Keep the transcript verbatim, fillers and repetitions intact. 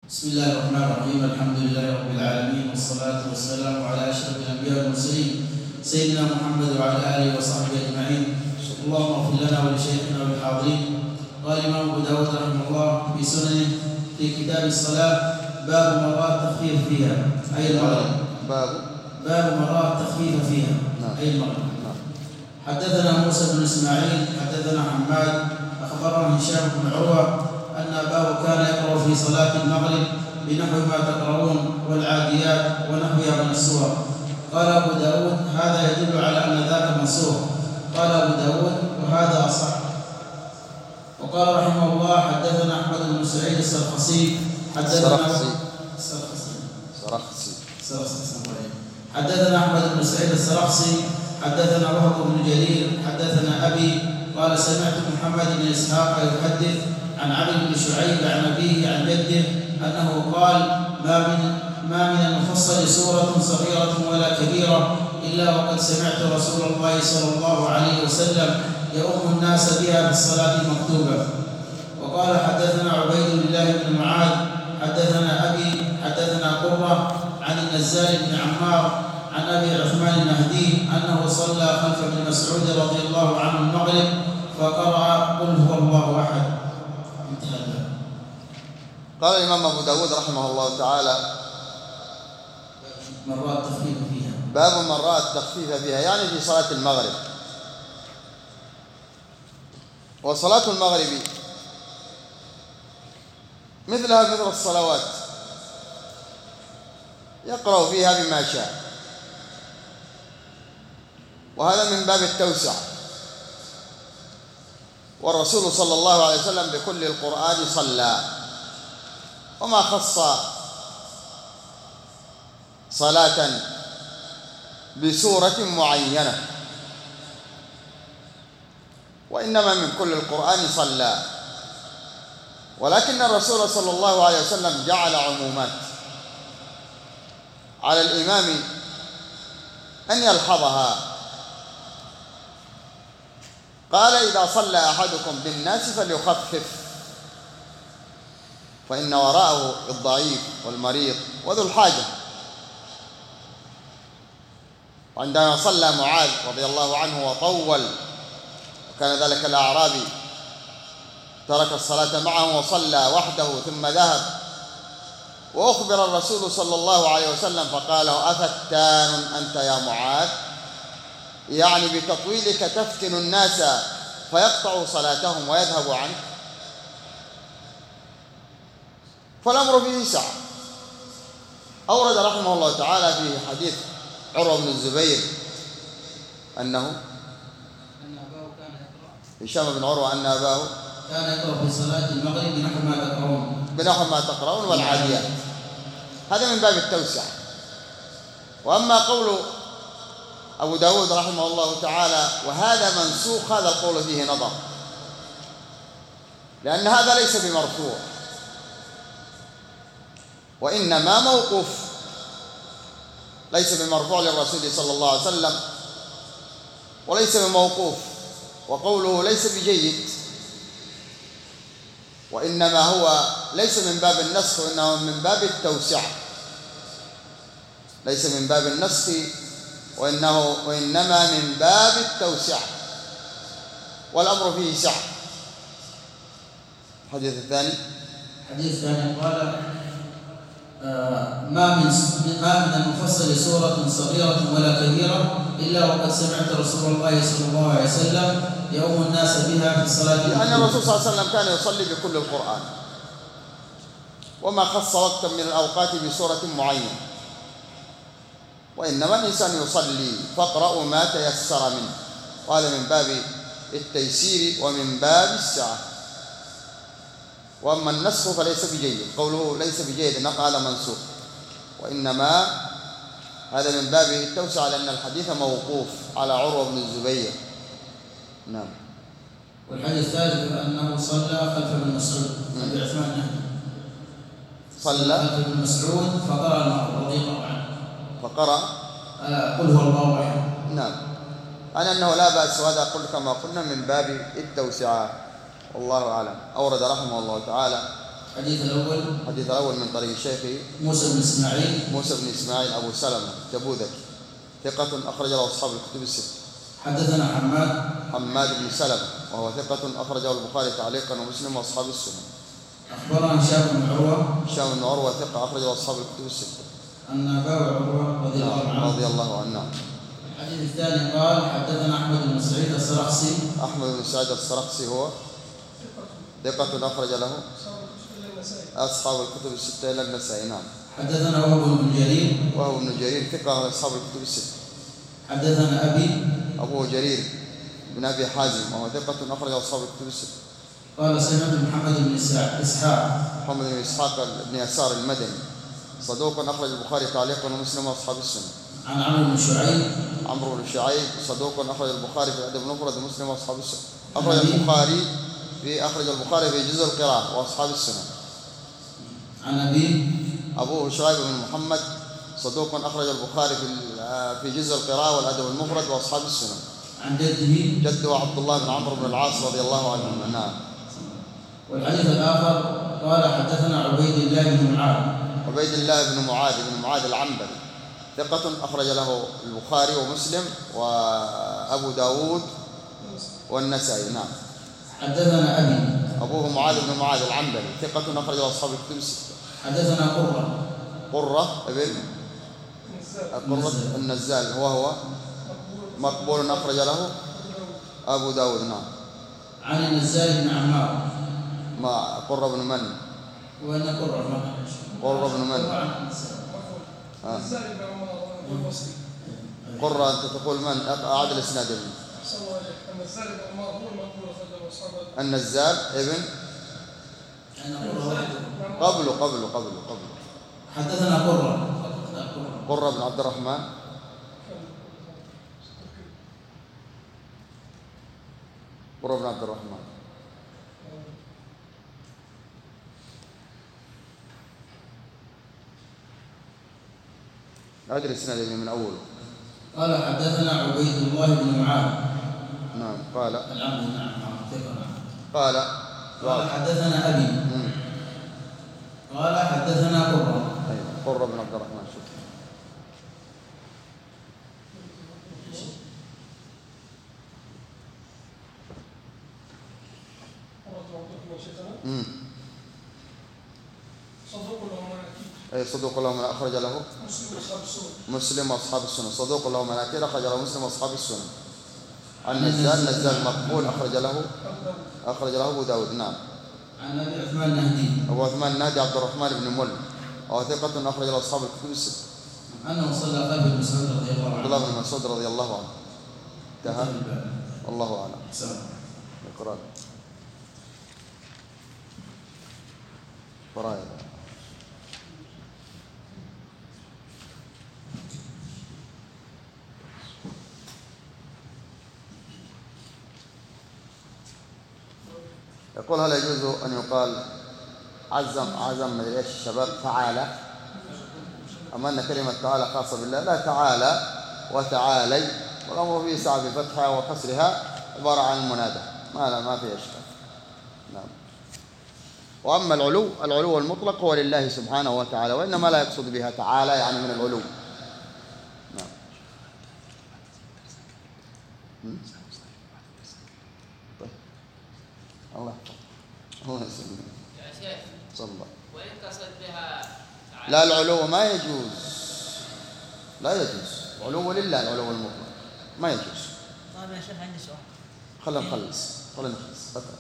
بسم الله الرحمن الرحيم. الحمد لله رب العالمين، والصلاة والسلام على أشرف الأنبياء والمرسلين سيدنا محمد وعلى آله وصحبه أجمعين. اللهم اغفر لنا ولشيخنا وللحاضرين. قال الإمام أبو داود رحمه الله في سننه في كتاب الصلاة: باب مراء التخفيف فيها أي المغرب. باب باب مراء التخفيف فيها أي المغرب. حدثنا موسى بن إسماعيل حدثنا حماد أخبرنا هشام بن عروة أن أباه كان يقرأ في صلاة المغرب بنحو ما تقرؤون والعاديات ونحوها من السور. قال أبو داود: هذا يدل على أن ذاك منسوخ. قال أبو داود: وهذا أصح. وقال رحمه الله: حدثنا أحمد بن سعيد السرخسي حدثنا السرخسي السرخسي سرخسي السرخسي حدثنا أحمد بن سعيد السرخسي حدثنا وهب بن جرير حدثنا أبي قال: سمعت محمد بن إسحاق يحدث عن علي بن شعيب عن أبيه عن جده أنه قال: ما من ما من المفصل سورة صغيرة ولا كبيرة إلا وقد سمعت رسول الله صلى الله عليه وسلم يؤم الناس بها في الصلاة المكتوبة. وقال: حدثنا عبيد الله بن معاذ حدثنا أبي حدثنا قرة عن النزال بن عمار عن أبي عثمان النهدي أنه صلى خلف ابن مسعود رضي الله عنه المغرب فقرأ: قل هو الله أحد. قال الإمام أبو داود رحمه الله تعالى: مراء التخفيف فيها. باب من رأى التخفيف فيها، يعني في صلاة المغرب. وصلاة المغرب مثلها مثل الصلوات، يقرأ فيها بما شاء، وهذا من باب التوسع. والرسول صلى الله عليه وسلم بكل القرآن صلى، وما خص صلاة بسورة معينة، وإنما من كل القرآن صلى. ولكن الرسول صلى الله عليه وسلم جعل عمومات على الإمام أن يلحظها. قال: إذا صلى أحدكم بالناس فليخفف، فإن وراءه الضعيف والمريض وذو الحاجة. وعندما صلى معاذ رضي الله عنه وطول، وكان ذلك الأعرابي ترك الصلاة معه وصلى وحده ثم ذهب، وأخبر الرسول صلى الله عليه وسلم فقال له: أفتان أنت يا معاذ؟ يعني بتطويلك تفتن الناس فيقطعوا صلاتهم ويذهبوا عنك. فالأمر فيه سعة. أورد رحمه الله تعالى في حديث عروة بن الزبير أنه أن أباه كان يقرأ هشام بن عروة أن أباه كان يقرأ في صلاة المغرب بنحو ما تقرؤون بنحو ما تقرؤون والعاديات. هذا من باب التوسع. وأما قول أبو داود رحمه الله تعالى: وهذا منسوخ، هذا القول فيه نظر، لأن هذا ليس بمرفوع، وإنما موقوف، ليس بمرفوع للرسول صلى الله عليه وسلم، وليس بموقوف. وقوله ليس بجيد، وإنما هو ليس من باب النسخ، وإنه من باب التوسعة. ليس من باب النسخ، وإنه وإنما من باب التوسعة، والأمر فيه سعة. الحديث الثاني الحديث الثاني قال: آه ما من ما من المفصل سورة صغيرة ولا كبيرة إلا وقد سمعت رسول الله صلى الله عليه وسلم يؤم الناس بها في الصلاة. لأن الرسول صلى الله عليه وسلم كان يصلي بكل القرآن، وما خص وقتا من الأوقات بسورة معينة، وإنما الإنسان يصلي فاقرأوا ما تيسر منه، وهذا من باب التيسير ومن باب السعة. وأما النسخ فليس بجيد، قوله ليس بجيد نقل هذا منسوخ، وإنما هذا من باب التوسعة، لأن الحديث موقوف على عروة بن الزبير. نعم. والحديث الثالث أنه صلى خلف ابن مسعود أبي عثمان النهدي، صلى خلف ابن مسعود فقرأ رضي الله عنه فقرأ آه قل هو الله أحد. نعم. أنا أنه لا بأس، وهذا قل كما قلنا من باب التوسعة، والله أعلم. أورد رحمه الله تعالى الحديث الأول الحديث الأول من طريق شيخي موسى بن إسماعيل موسى بن إسماعيل أبو سلمة جبوذك ثقة أخرج له أصحاب الكتب الستة. حدثنا حماد حماد بن سلمة وهو ثقة أخرجه البخاري تعليقا ومسلم وأصحاب السنن. أخبرنا هشام بن عروة هشام بن عروة ثقة أخرجه أصحاب الكتب الستة. أن أبا عروة رضي الله عنه رضي الله عنه. الحديث الثاني قال حدثنا أحمد بن سعيد السرخسي. أحمد بن سعيد السرخسي هو ثقة أخرج له أصحاب الكتب الستة إلا النسائي. نعم. حدثنا وهب بن جرير وهو ابن جرير ثقة أصحاب الكتب الستة. حدثنا أبي أبو جرير بن أبي حازم وهو ثقة أخرج أصحاب الكتب الستة. قال سمعت محمد بن إسحاق محمد بن إسحاق بن يسار المدني صدوق أخرج البخاري تعليقا ومسلم وأصحاب السنة. عن عمرو بن شعيب عمرو بن شعيب صدوق أخرج البخاري في الأدب المفرد ومسلم وأصحاب السنة. أخرج البخاري في أخرج البخاري في جزء القراءة وأصحاب السنة. عن أبي أبوه شعيب بن محمد صدوق أخرج البخاري في في جزء القراءة والأدب المفرد وأصحاب السنة. عن جده جده عبد الله بن عمرو بن العاص رضي الله عنه. نعم. والحديث الآخر قال حدثنا عبيد الله بن معاذ عبيد الله بن معاذ بن معاذ العنبري ثقة أخرج له البخاري ومسلم وأبو داود والنسائي. نعم. حدثنا أبي أبوه معاذ بن معاذ العنبري ثقة أخرج له أصحاب الكتب الستة. حدثنا قرة قرة ابن قرة النزال هو هو مقبول أخرج له أبو داود. نعم. عن النزال بن عمار ما قرة بن من؟ وأنا قرة ما قرة بن من؟ آه. قرة أنت تقول من؟ أعد الإسناد ابن النزال ابن قبله قبله قبله قبله حدثنا قرة قرة بن عبد الرحمن قرة بن عبد الرحمن أعد الإسناد من أوله. قال حدثنا عبيد الله بن معاذ. نعم. قال العبد نعم قال قال حدثنا أبي مم. قال حدثنا قرة أيوة. قرة بن عبد الرحمن. شوف امم أي صدوق له من أخرج له مسلم وأصحاب السنة. صدوق له مناكير أخرج له مسلم وأصحاب السنة. عن نزال نزال مقبول أخرج له أخرج له أبو داود. نعم. عن أبي عثمان النهدي أبو عثمان النهدي عبد الرحمن بن مل وهو ثقة أخرج له أصحاب الكتب الستة. أنه صلى خلف ابن مسعود رضي الله عنه. عبد الله بن مسعود رضي الله عنه. انتهى. الله أعلم. اقرأ. فرائض. يقول هل يجوز أن يقال عزم عزم من ايش الشباب تعالى، أما أن كلمة تعالى خاصة بالله؟ لا، تعالى وتعالي والأمر فيه سعى بفتحها وكسرها عبارة عن المنادى، ما لا ما فيه إشكال. نعم. وأما العلو العلو المطلق هو لله سبحانه وتعالى، وإنما لا يقصد بها تعالى يعني من العلو. نعم. طيب. الله الله يسلمك يا شيخ. صلى الله. وإن قصد بها تعالى. لا، العلو ما يجوز، لا يجوز. العلو لله، العلو المطلق ما يجوز. طيب يا شيخ عندي سؤال. خلينا نخلص خلينا نخلص.